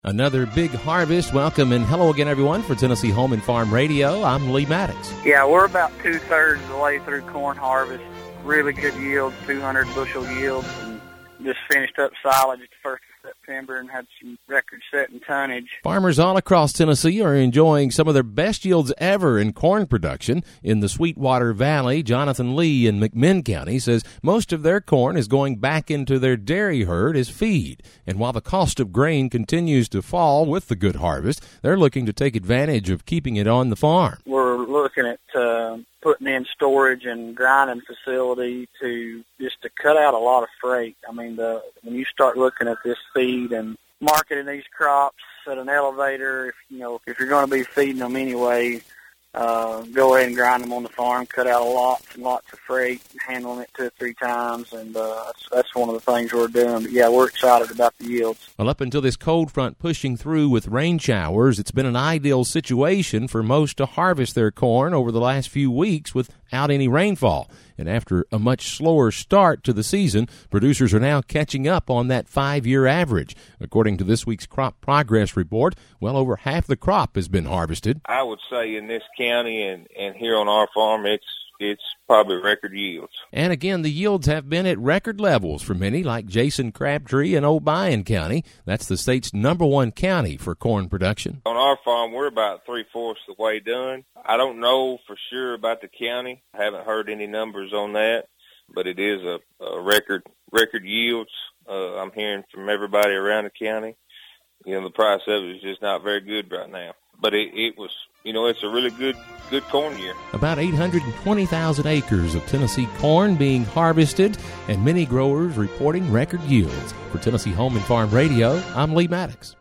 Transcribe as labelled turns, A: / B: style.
A: Another big harvest. Welcome and hello again, everyone, for Tennessee Home and Farm Radio. I'm Lee Maddox.
B: Yeah, we're about two-thirds of the way through corn harvest. Really good yield, 200 bushel yield, and just finished up silage at the 1st of September and had some record-setting tonnage.
A: Farmers all across Tennessee are enjoying some of their best yields ever in corn production. In the Sweetwater Valley, Jonathan Lee in McMinn County says most of their corn is going back into their dairy herd as feed. And while the cost of grain continues to fall with the good harvest, they're looking to take advantage of keeping it on the farm.
B: We're looking at putting in storage and grinding facility to cut out a lot of freight. I mean, when you start looking at this feed and marketing these crops at an elevator, if you're going to be feeding them anyway, go ahead and grind them on the farm, cut out lots and lots of freight, handling it 2 or 3 times, and that's one of the things we're doing. But yeah, we're excited about the yields.
A: Well, up until this cold front pushing through with rain showers, it's been an ideal situation for most to harvest their corn over the last few weeks without any rainfall. And after a much slower start to the season, producers are now catching up on that 5-year average. According to this week's crop progress report, well over half the crop has been harvested.
C: I would say in this county and here on our farm, it's probably record yields.
A: And again, the yields have been at record levels for many, like Jason Crabtree in Obion County. That's the state's #1 county for corn production.
C: On our farm, we're about 3/4 the way done. I don't know for sure about the county. I haven't heard any numbers on that, but it is a record yields. I'm hearing from everybody around the county. The price of it is just not very good right now. But it was, it's a really good corn year.
A: About 820,000 acres of Tennessee corn being harvested, and many growers reporting record yields. For Tennessee Home and Farm Radio, I'm Lee Maddox.